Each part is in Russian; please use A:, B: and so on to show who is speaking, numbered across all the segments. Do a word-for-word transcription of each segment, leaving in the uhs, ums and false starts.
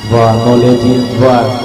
A: два ноль один два.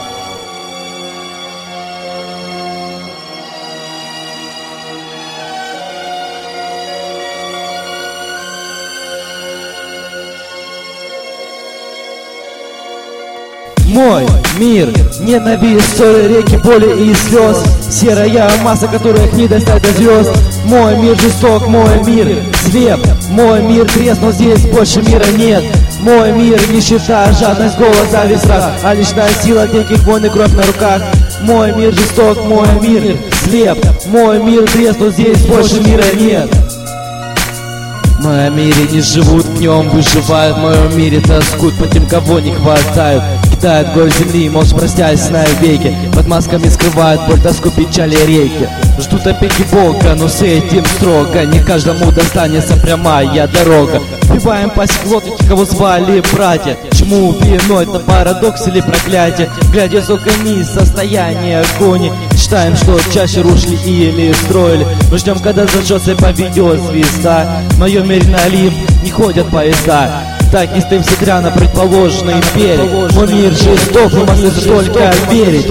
B: Мой мир, ненависть, ссоры, реки, боли и слез. Серая масса, которых не достать до звезд. Мой мир жесток, мой мир слеп. Мой мир треснул, здесь больше мира нет. Мой мир нищета, жадность, голод, зависть, страх, а личная сила, деньги, войны, кровь на руках. Мой мир жесток, мой мир слеп. Мой мир треснул, здесь больше мира нет. В моем мире не живут, в нем выживают. В моем мире тоскут по тем, кого не хватают. Кидают голь земли, молча простясь навеки. Под масками скрывают боль, тоску, печали, реки. Ждут опеки Бога, но с этим строго. Не каждому достанется прямая дорога. Вбиваем по глотки, кого звали братья. Чему виной, это парадокс или проклятие? Глядя с окон состояние агонии. Считаем, что чаще рушили или строили. Мы ждем, когда зажжется и поведет звезда. В моем мире на Олимп не ходят поезда. Так и стоим смотря на предположенный берег. Мой мир жесток, мы могли только верить.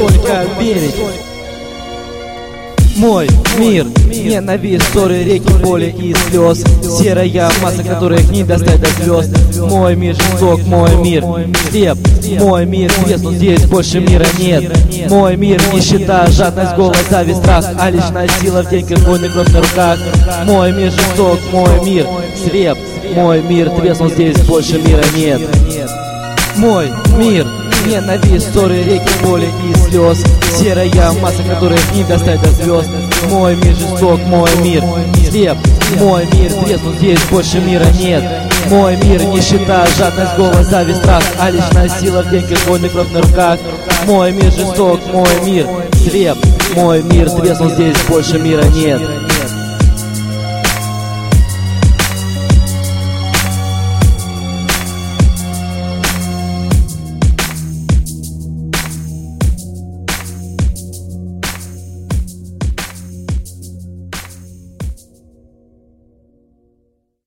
B: Мой мир, ненависть, ссоры, реки, боли и слез. Серая масса, которых не достать до звезд. Мой мир жесток, мой мир слеп. Мой мир треснул, здесь больше мира нет. Мой мир нищета, жадность, голод, зависть, страх, а личная сила в деньгах, войны, кровь на руках. Мой мир жесток, мой мир слеп. Мой мир треснул, здесь больше мира нет. Мой мир, ненависть, ссоры, реки, боли и слез. Серая масса, которых не достать до звезд. Мой мир жесток, мой мир слеп. Мой мир треснул, здесь больше мира нет. Мой мир нищета, жадность, голод, зависть, страх, а личная сила в деньгах, войны, кровь на руках. Мой мир жесток, мой мир слеп. Мой мир треснул, здесь больше мира нет.